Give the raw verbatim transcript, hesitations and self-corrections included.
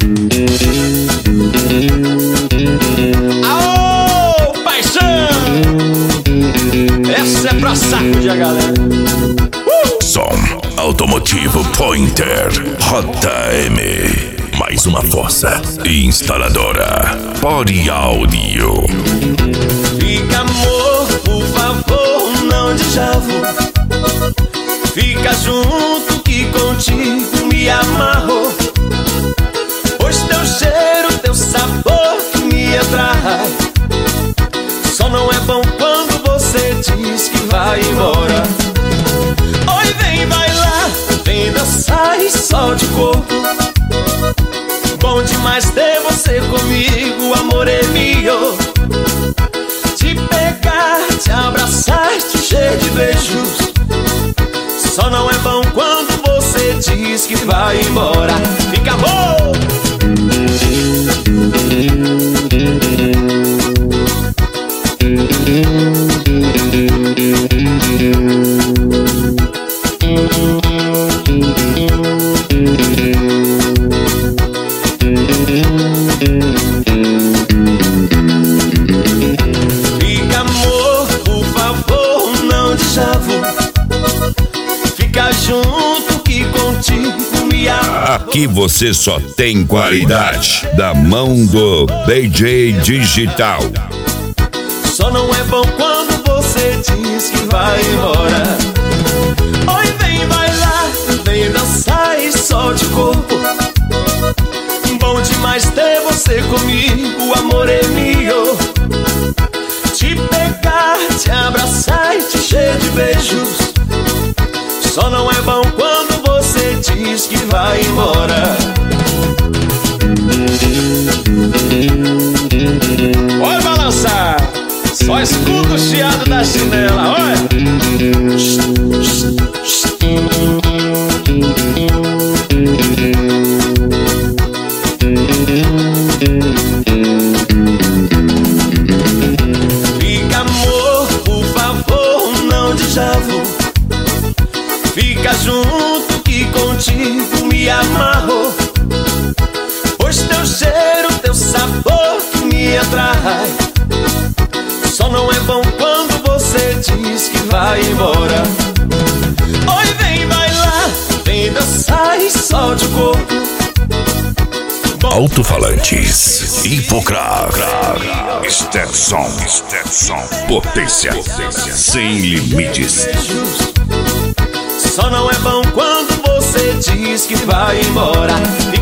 Aô, paixão! Essa é pra sacudir a galera. uh! Som automotivo Pointer J M. Mais uma força instaladora Pode Áudio. Fica, amor, por favor, não desavo. Fica junto que contigo me amarro. Pois teu cheiro, teu sabor me atrai. Só não é bom quando você diz que vai embora. Oi, vem bailar, vem dançar e solte o corpo. Bom demais ter você comigo, amor é meu. Te pegar, te abraçar, te encher de beijos. Só não é bom quando você diz que vai embora. Fica bom! Fica, amor, por favor, não desavo. Fica junto que contigo me amo. Aqui você só tem qualidade da mão do D J Digital. Só não é bom quando você diz que vai embora. Oi, vem bailar, vem dançar e solte o corpo. Bom demais ter você comigo, amor é meu. Te pegar, te abraçar e te encher de beijos. Só não é bom quando você diz que vai embora. Olha balançar, só escuta o chiado da chinela, olha. Fica, amor, por favor, não desavo. Fica junto que contigo me amarro. Pois teu cheiro, teu sabor me atrai. Só não é bom quando você diz que vai embora. Oi, vem bailar, vem dançar e solte o corpo. Alto-falantes Hipocrar Sterson, Sterson, potência sem limites. Só não é bom quando você diz que vai embora.